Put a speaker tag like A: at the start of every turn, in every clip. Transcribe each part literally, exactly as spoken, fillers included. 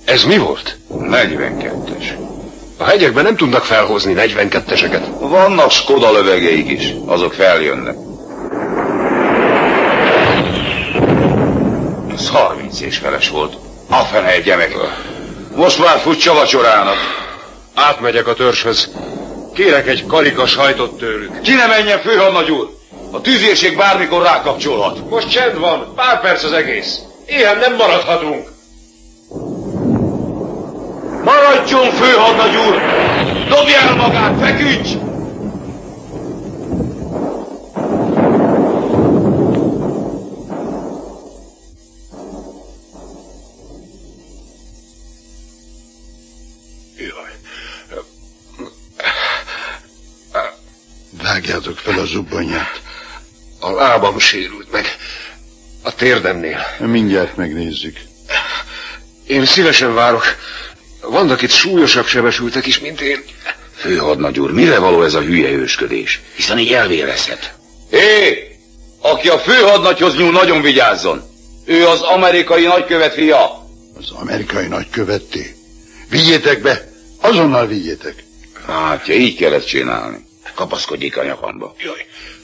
A: Ez mi volt?
B: negyvenkettes.
A: A hegyekben nem tudnak felhozni negyvenketteseket.
B: Vannak Skoda lövegeik is, azok feljönnek. Ez harminc és feles volt. A fene egye meg. Most már futsa vacsorának.
A: Átmegyek a törzshöz. Kérek egy karika sajtot tőlük.
B: Ki ne menjen, főhadnagy úr! A tüzérség bármikor rákapcsolhat.
A: Most csend van, pár perc az egész. Éhen nem maradhatunk.
B: Maradjon, főhadnagy úr! Dobja el magát, feküdj!
C: Vágjátok fel a zubbonyát.
A: A lábam sérült meg. A térdemnél.
C: Mindjárt megnézzük.
A: Én szívesen várok. Vannak itt súlyosabb sebesültek is, mint én.
B: Főhadnagy úr, mire való ez a hülye ősködés? Hiszen így elvérezhet. Hé! Aki a főhadnagyhoz nyúl, nagyon vigyázzon. Ő az amerikai nagykövet fia.
C: Az amerikai nagykövetté? Vigyétek be! Azonnal vigyétek!
B: Hát, ja, így kell ezt csinálni. Kapaszkodjék a nyakamba.
A: Jaj.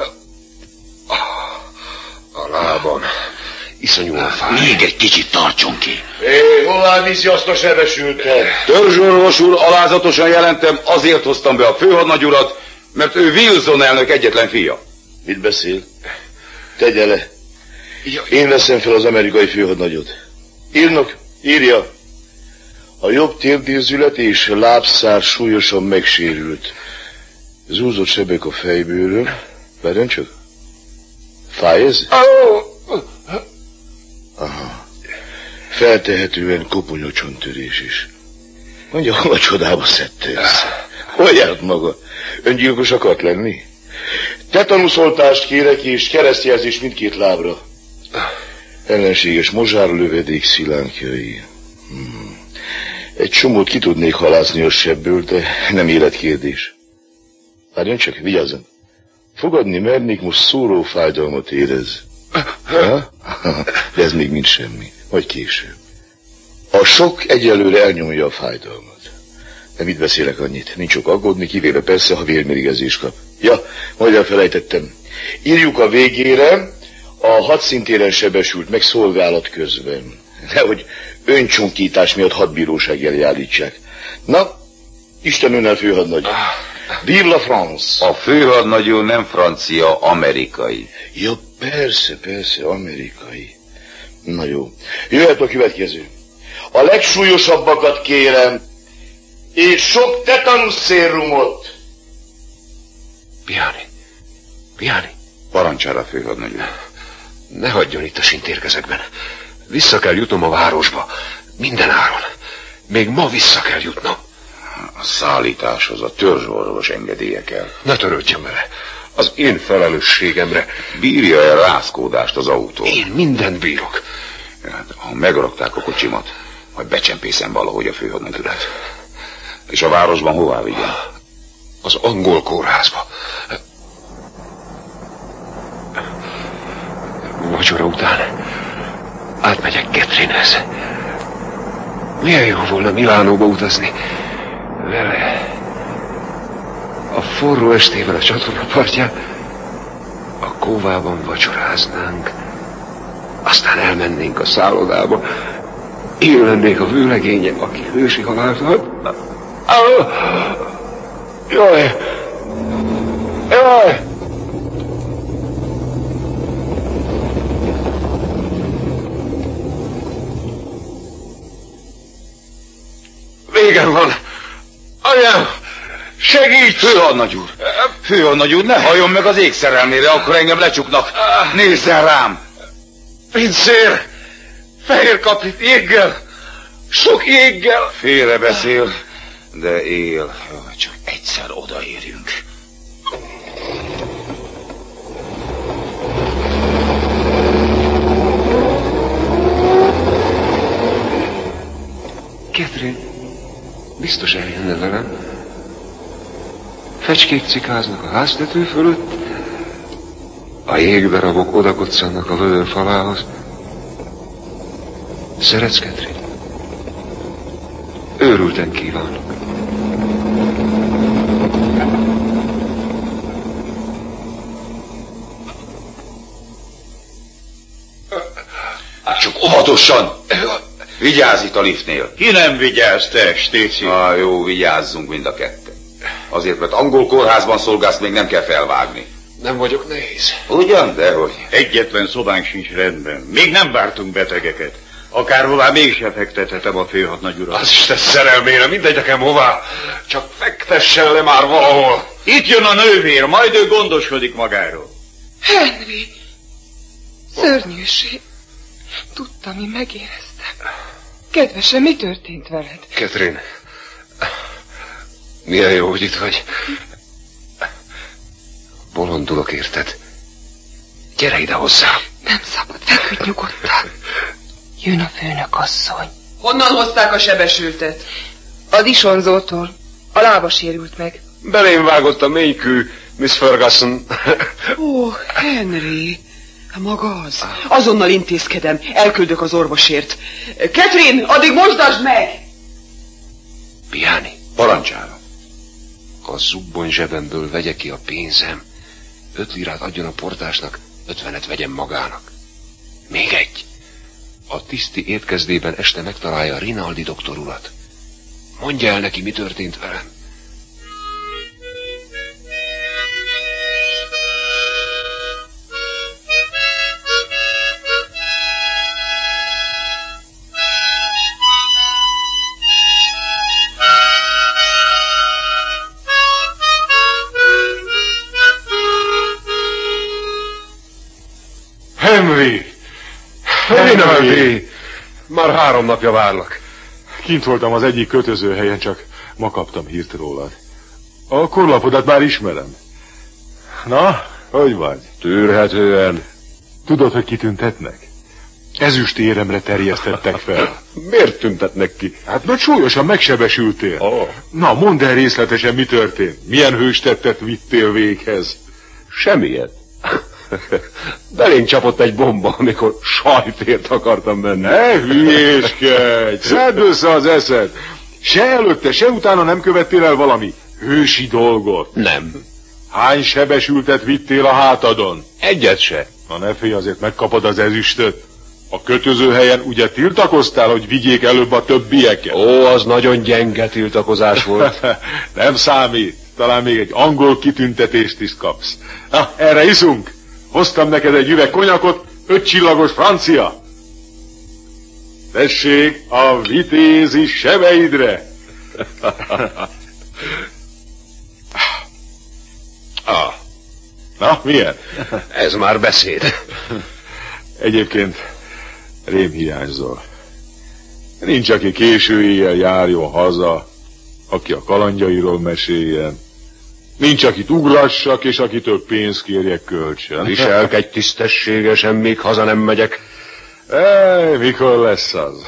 A: A lábam. Iszonyúan fáj.
B: Még egy kicsit tartson ki.
C: Hé, hová viszi azt a sebesültet?
B: Törzsorvos úr, alázatosan jelentem, azért hoztam be a főhadnagy urat, mert ő Wilson elnök egyetlen fia.
C: Mit beszél? Tegye le. Én veszem fel az amerikai főhadnagyot. Írnok, írja. A jobb térdérzület és lábszár súlyosan megsérült. Zúzott sebek a fejbőrön. Várjon csak. Fáj ez? Aha. Feltehetően koponyacsontörés is. Mondja, hol a csodába szedte ezt? Hol járt maga? Öngyilkos akart lenni? Tetanuszoltást kérek és keresztjelzés mindkét lábra. Ellenséges mozsárlövedék szilánkjai. Hmm. Egy csomót ki tudnék halászni a sebből, de nem életkérdés. Várjon csak, vigyázzon. Fogadni mernék, most szóró fájdalmat érez. Ha? De ez még mind semmi. Majd később. A sok egyelőre elnyomja a fájdalmat. De mit beszélek annyit? Nincs ok aggódni, kivéve persze, ha vérmérgezés kap. Ja, majd elfelejtettem. Írjuk a végére a hadszintéren sebesült meg szolgálat közben. Nehogy öncsonkítás miatt hadbíróság elé állítsák. Na, Isten önnel, főhadnagy. Vive la France!
B: A főhadnagy úr nem francia, amerikai.
C: Ja, persze, persze, amerikai. Na jó. Jöhet a következő. A legsúlyosabbakat kérem, és sok tetanusz szérumot.
A: Piáni. Piáni.
B: Parancsára, főhadnagy úr.
A: Ne hagyjon itt a sintérkezekben. Vissza kell jutnom a városba. Minden áron. Még ma vissza kell jutnom.
B: A szállításhoz a törzsorvos engedélye kell.
A: Ne törődjön vele. Az én felelősségemre.
B: Bírja el rázkódást az autó?
A: Én mindent bírok.
B: Hát, ha megrakták a kocsimat, majd becsempészem valahogy a főhadnagy urat. És a városban hová vigyen?
A: Az angol kórházba. Vacsora után átmegyek Catherinehez. Milyen jó volna Milánóba utazni. Vele. A forró estével a csatorna partján a kóvában vacsoráznánk. Aztán elmennénk a szállodába. Én lennék a vőlegénye, aki hősi halált ad. Jaj! Jaj! Végem van! Anyám! Segíts!
B: Főhadnagy úr! Főhadnagy úr, ne halljon meg az ég szerelmére, akkor engem lecsuknak. Nézzen rám!
A: Pincér! Fehér kapit jéggel! Sok jéggel!
B: Félrebeszél, de él. Csak egyszer odaérjünk.
A: Catherine, biztos eljönne velem. Fecskék cikáznak a háztető fölött, a jégdarabok odakoccannak a vödör falához. Szeretsz, Catherine? Őrülten kívánok.
B: Hát csak óvatosan! Vigyázz itt a liftnél.
C: Ki nem vigyáz, te, Stéci?
B: Ah, jó, vigyázzunk mind a ketten. Azért, mert angol kórházban szolgálsz, még nem kell felvágni.
A: Nem vagyok nehéz.
B: Ugyan, dehogy.
C: Egyetlen szobánk sincs rendben. Még nem vártunk betegeket. Akárhová mégsem fektethetem a főhadnagy urat.
A: Az Isten szerelmére, mindegy nekem hová. Csak fektessen le már valahol.
C: Itt jön a nővér, majd ő gondoskodik magáról.
D: Henry! Szörnyűség. Tudtam, én megéreztem. Kedvesem, mi történt veled?
A: Catherine, milyen jó, hogy itt vagy. Bolondulok, érted? Gyere ide hozzám.
D: Nem szabad, feküdj nyugodtan. Jön a főnök asszony.
E: Honnan hozták a sebesültet?
D: A disonzótól. A lába sérült meg.
A: Belém vágott a mélykű, Miss Ferguson.
E: Ó, Henry, maga az. Azonnal intézkedem, elküldök az orvosért. Catherine, addig mosdasd meg!
A: Piáni,
B: Parancsára.
A: a zubbony zsebemből vegye ki a pénzem, öt lirát adjon a portásnak, ötvenet vegyen magának. Még egy. A tiszti étkezdében este megtalálja Rinaldi doktor urat. Mondja el neki, mi történt velem.
F: Henry!
A: Rinaldi! Már három napja várlak.
F: Kint voltam az egyik kötözőhelyen, csak ma kaptam hírt rólad. A korlapodat már ismerem. Na, hogy vagy?
A: Tűrhetően.
F: Tudod, hogy kitüntetnek? Ezüst éremre terjesztettek fel.
A: Miért tüntetnek ki?
F: Hát mert súlyosan megsebesültél.
A: Oh.
F: Na, mondd el részletesen, mi történt. Milyen hőstettet vittél véghez?
A: Semmiet. Belénk csapott egy bomba, amikor sajtért akartam menni.
F: Ne hülyéskedj! Szedd össze az eszed! Se előtte, se utána nem követtél el valami hősi dolgot.
A: Nem.
F: Hány sebesültet vittél a hátadon?
A: Egyet se.
F: Na ne félj, azért megkapod az ezüstöt. A kötözőhelyen ugye tiltakoztál, hogy vigyék előbb a többieket?
A: Ó, az nagyon gyenge tiltakozás volt.
F: Nem számít. Talán még egy angol kitüntetést is kapsz. Na, erre iszunk. Hoztam neked egy üveg konyakot, öt csillagos francia. Tessék, a vitézi sebeidre.
A: Ah,
F: Na, milyen?
A: ez már beszéd.
F: Egyébként rém hiányzol. Nincs, aki késő éjjel járjon haza, aki a kalandjairól meséljen. Nincs, akit ugrassak, és akitől pénzt kérjek kölcsön.
A: Viselkedj tisztességesen, még haza nem megyek.
F: Ej, mikor lesz az?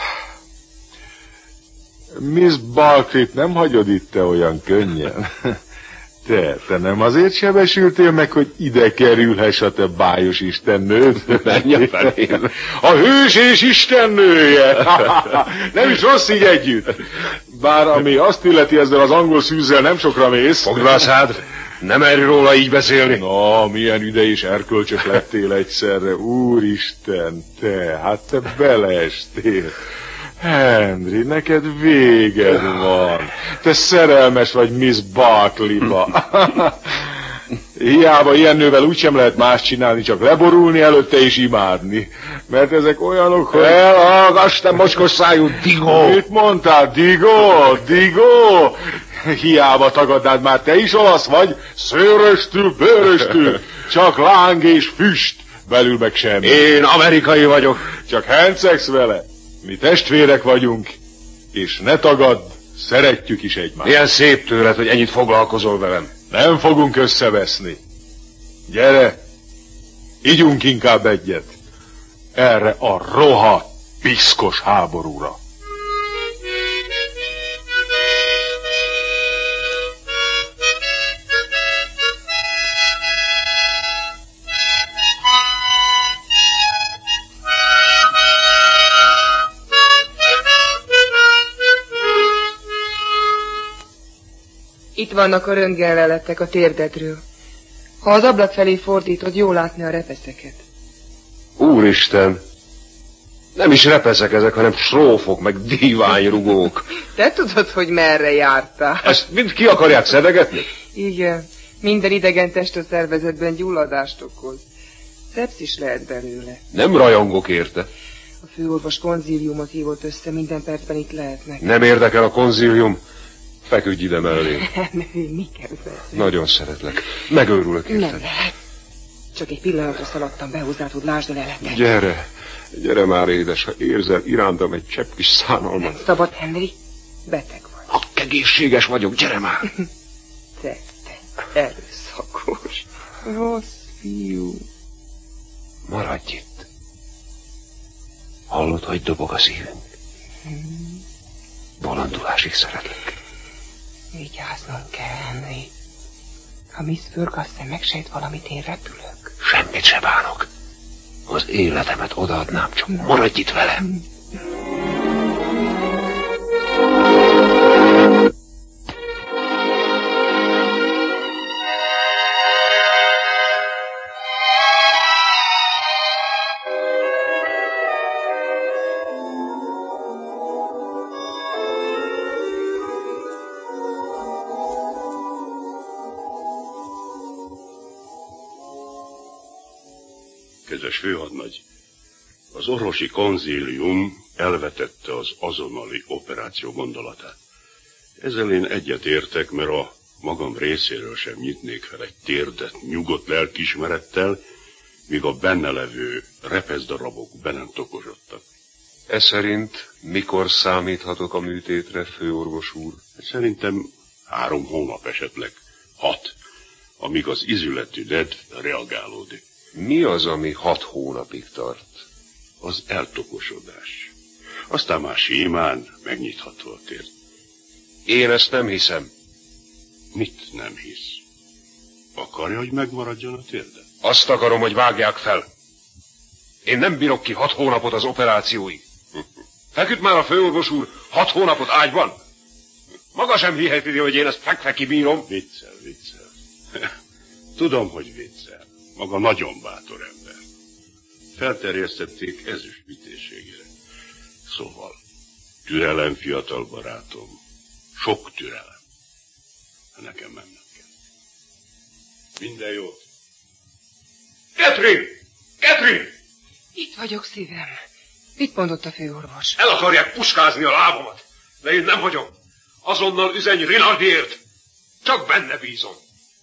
F: Miss Barclayt nem hagyod itt te olyan könnyen. Te, te nem azért sebesültél meg, hogy ide kerülhess a te bájos istennőd?
A: Menj a felém.
F: A hős és istennője! Nem is rossz így együtt. Bár ami azt illeti, ezzel az angol szűzzel nem sokra mész.
A: Fogd be a szád, nem erről róla így beszélni.
F: Na, milyen üde és erkölcsös lettél egyszerre. Úristen, te, hát te beleestél. Henry, neked véged van. Te szerelmes vagy Miss Barclayba. Hiába ilyen nővel úgysem lehet más csinálni, csak leborulni előtte és imádni. Mert ezek olyanok, hogy...
A: Elhallgass, te mocskos szájú digó!
F: Mit mondtál? Digó? Digó? Hiába tagadnád, már te is olasz vagy, szőröstül, bőröstül, csak láng és füst, belül meg semmi.
A: Én amerikai vagyok.
F: Csak hencegsz vele. Mi testvérek vagyunk, és ne tagadd, szeretjük is egymást.
A: Milyen szép tőled, hogy ennyit foglalkozol velem.
F: Nem fogunk összeveszni. Gyere, igyunk inkább egyet. Erre a rohadt, piszkos háborúra.
D: Itt vannak a röntgenleletek a térdedről. Ha az ablak felé fordítod, jól látni a repeszeket.
A: Úristen! Nem is repeszek ezek, hanem srófok, meg díványrugók.
D: Te tudod, hogy merre jártál?
A: Ezt mind ki akarják szedegetni?
D: Igen. Minden idegen test a szervezetben gyulladást okoz. Szepszis lehet belőle.
A: Nem rajongok érte.
D: A főorvos konzíliumot hívott össze, minden percben itt lehetnek.
A: Nem érdekel a konzílium. Feküdj ide mellé.
D: Mi kell vele?
A: Nagyon szeretlek. Megőrülök érted.
D: Nem lehet. Csak egy pillanatra szaladtam be hozzád, hogy lásd a leletet.
A: Gyere, gyere már édes, ha érzel irántam egy csepp kis szánalmat.
D: Nem szabad, Henry. Beteg vagy.
A: Ha egészséges vagyok, gyere már.
D: Te, te, erőszakos. Rossz fiú.
A: Maradj itt. Hallod, hogy dobog a szívünk? Bolondulásig szeretlek.
D: Vigyáznunk kell, Henry. Ha Miss Ferguson megsejt valamit, én repülök.
A: Semmit se bánok. Az életemet odaadnám, csak maradj itt velem.
G: Kedves főhadnagy, az orvosi konzílium elvetette az azonnali operáció gondolatát. Ezzel én egyetértek, mert a magam részéről sem nyitnék fel egy térdet nyugodt lelkiismerettel, míg a benne levő repeszdarabok be nem tokosodtak.
A: E szerint mikor számíthatok a műtétre, főorvos úr?
G: Szerintem három hónap, esetleg hat, amíg az izületű nedv reagálódik.
A: Mi az, ami hat hónapig tart?
G: Az eltokosodás. Aztán már simán megnyitható a térd.
A: Én ezt nem hiszem.
G: Mit nem hisz? Akarja, hogy megmaradjon a térde?
A: Azt akarom, hogy vágják fel. Én nem bírok ki hat hónapot az operációig. Feküdt már a főorvos úr hat hónapot ágyban? Maga sem hiheti, hogy én ezt fekve kibírom.
G: Viccel, viccel. Tudom, hogy viccel. Maga nagyon bátor ember. Felterjesztették ezüstvitéségére. Szóval, türelem, fiatal barátom. Sok türelem. Nekem mennem kell. Minden jót.
A: Catherine! Catherine!
D: Itt vagyok, szívem. Mit mondott a főorvos?
A: El akarják puskázni a lábamat, de én nem hagyom. Azonnal üzenj Rinaldiért. Csak benne bízom.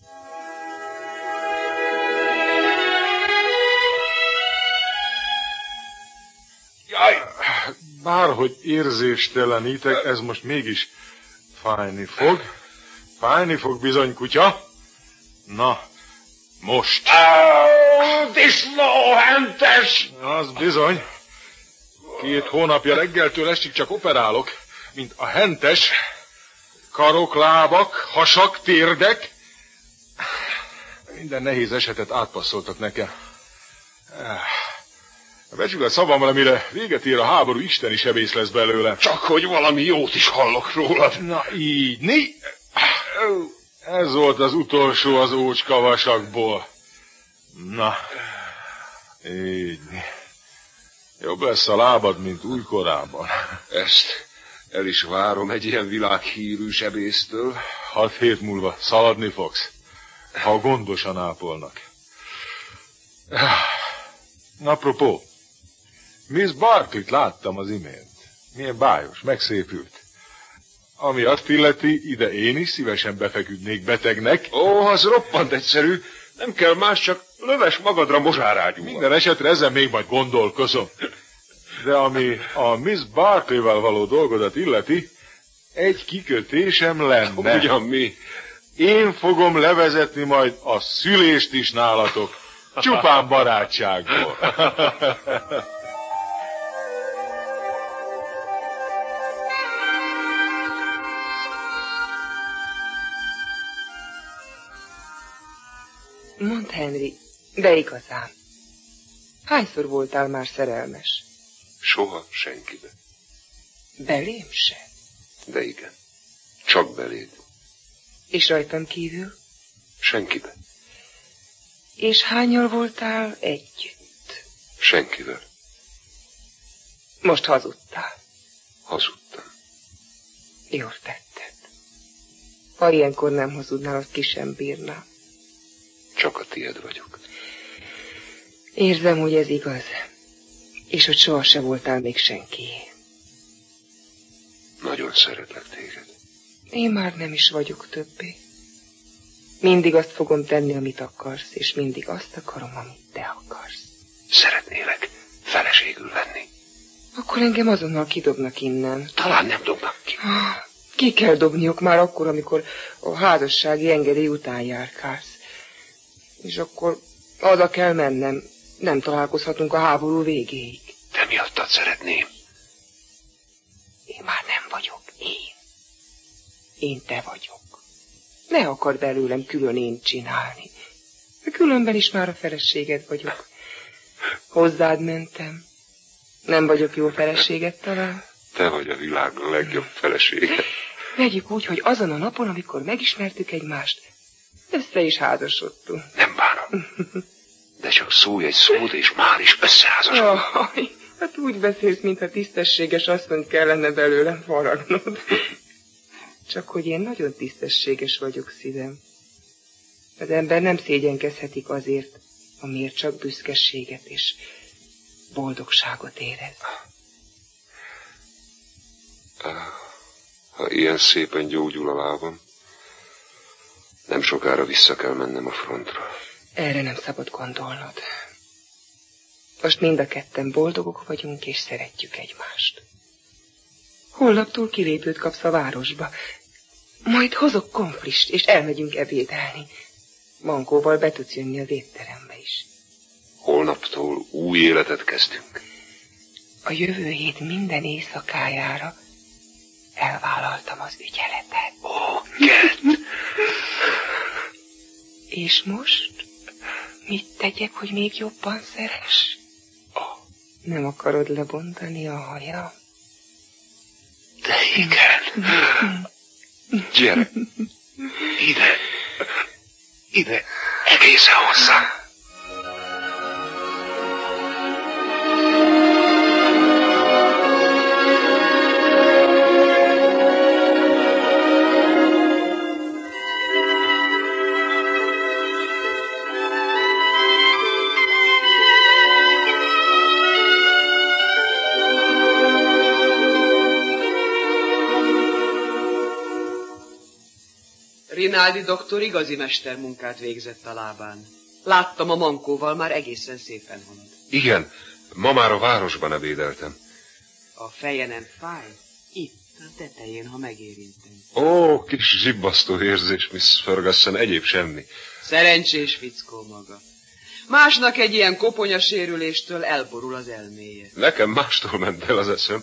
F: Jaj! Bárhogy érzéstelenítek, ez most mégis fájni fog. Fájni fog bizony, kutya. Na, most.
A: Oh, disznóhentes!
F: Az bizony. Két hónapja reggeltől estig csak operálok, mint a hentes. Karok, lábak, hasak, térdek. Minden nehéz esetet átpasszoltak nekem. Becsük a szavamra, mire véget ér a háború, isteni sebész lesz belőle.
A: Csak hogy valami jót is hallok rólad.
F: Na így, ni... Ez volt az utolsó az ócskavasakból. Na, így. Jobb lesz a lábad, mint újkorában.
A: Ezt el is várom egy ilyen világhírű sebésztől.
F: Hat hét múlva szaladni fogsz, ha gondosan ápolnak. Apropó, Miss Barclayt láttam az imént. Milyen bájos, megszépült. Ami azt illeti, ide én is szívesen befeküdnék betegnek.
A: Ó, az roppant egyszerű. Nem kell más, csak löves magadra mozsárágyúval.
F: Minden esetre ezen még majd gondolkozom. De ami a Miss Barclayval való dolgodat illeti, egy kikötésem lenne.
A: Ugyan mi?
F: Én fogom levezetni majd a szülést is nálatok. Csupán barátságból.
D: Mondd, Henry, de igazán. Hányszor voltál már szerelmes?
A: Soha senkibe.
D: Belém se?
A: De igen, csak beléd.
D: És rajtam kívül?
A: Senkibe.
D: És hánnyal voltál együtt?
A: Senkivel.
D: Most hazudtál.
A: Hazudtam.
D: Jól tetted. Ha ilyenkor nem hazudnál, azt ki sem bírnám.
A: Csak a tied vagyok.
D: Érzem, hogy ez igaz. És hogy soha se voltál még senkié.
A: Nagyon szeretlek téged.
D: Én már nem is vagyok többé. Mindig azt fogom tenni, amit akarsz, és mindig azt akarom, amit te akarsz.
A: Szeretnélek feleségül venni.
D: Akkor engem azonnal kidobnak innen.
A: Talán nem dobnak ki.
D: Ki kell dobniuk már akkor, amikor a házassági engedély után járkálsz. És akkor oda kell mennem. Nem találkozhatunk a háború végéig.
A: Te miattad szeretném.
D: Én már nem vagyok én. Én te vagyok. Ne akar belőlem külön én csinálni. Különben is már a feleséged vagyok. Hozzád mentem. Nem vagyok jó feleséged talán?
A: Te vagy a világ legjobb felesége.
D: Vegyük úgy, hogy azon a napon, amikor megismertük egymást, össze is házasodtunk.
A: Nem bánom. De csak szólj egy szót, és már is összeházasodunk.
D: Jaj, hát úgy beszélsz, mintha tisztességes asszonyt kellene belőlem faragnod. Csak hogy én nagyon tisztességes vagyok, szívem. Az ember nem szégyenkezhetik azért, amiért csak büszkeséget és boldogságot érez.
A: Ha ilyen szépen gyógyul a lábam, nem sokára vissza kell mennem a frontra.
D: Erre nem szabad gondolnod. Most mind a ketten boldogok vagyunk, és szeretjük egymást. Holnaptól kilépőt kapsz a városba. Majd hozok konflist, és elmegyünk ebédelni. Mankóval be tudsz jönni az étterembe is.
A: Holnaptól új életet kezdünk.
D: A jövő hét minden éjszakájára elvállaltam az ügyeletet.
A: Ó, Ket!
D: És most mit tegyek, hogy még jobban szeress?
A: Oh.
D: Nem akarod lebontani a hajam?
A: De igen. Gyere. Ide. Ide. Egészen hozzá.
E: Rinaldi doktor igazi mestermunkát végzett a lábán. Láttam, a mankóval már egészen szépen halad.
A: Igen, ma már a városban ebédeltem.
E: A feje nem fáj? Itt, a tetején, ha megérintem.
A: Ó, kis zsibbasztó érzés, Miss Ferguson, egyéb semmi.
E: Szerencsés fickó maga. Másnak egy ilyen koponyasérüléstől elborul az elméje.
A: Nekem mástól ment el az eszem.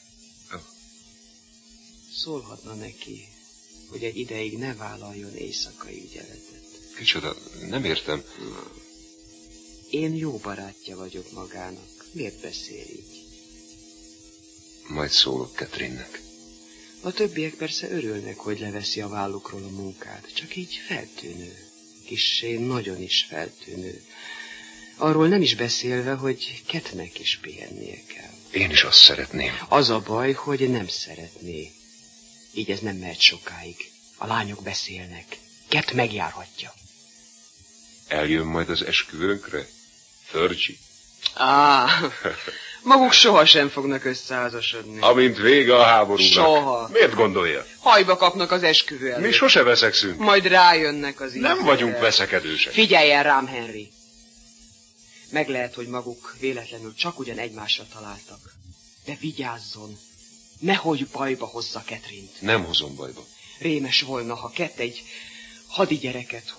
E: Szólhatna neki, hogy egy ideig ne vállaljon éjszakai ügyeletet.
A: Kicsoda, nem értem.
E: Én jó barátja vagyok magának. Miért beszél így?
A: Majd szólok Catherine-nek.
E: A többiek persze örülnek, hogy leveszi a vállukról a munkát. Csak így feltűnő. Kissé nagyon is feltűnő. Arról nem is beszélve, hogy Ketnek is pihennie kell.
A: Én is azt szeretném.
E: Az a baj, hogy nem szeretné. Így ez nem mehet sokáig. A lányok beszélnek. Ket megjárhatja.
A: Eljön majd az esküvőnkre? Fergie?
E: Á, maguk sohasem fognak összeházasodni.
A: Amint vége a háborúnak.
E: Soha.
A: Miért gondolja?
E: Hajba kapnak az esküvő előtt.
A: Mi sose veszekszünk.
E: Majd rájönnek az
A: Nem vagyunk veszekedősek.
E: Figyeljen rám, Henry. Meg lehet, hogy maguk véletlenül csak ugyan egymásra találtak. De vigyázzon. Nehogy bajba hozza Catherine-t.
A: Nem hozom bajba.
E: Rémes volna, ha Ket egy hadigyereket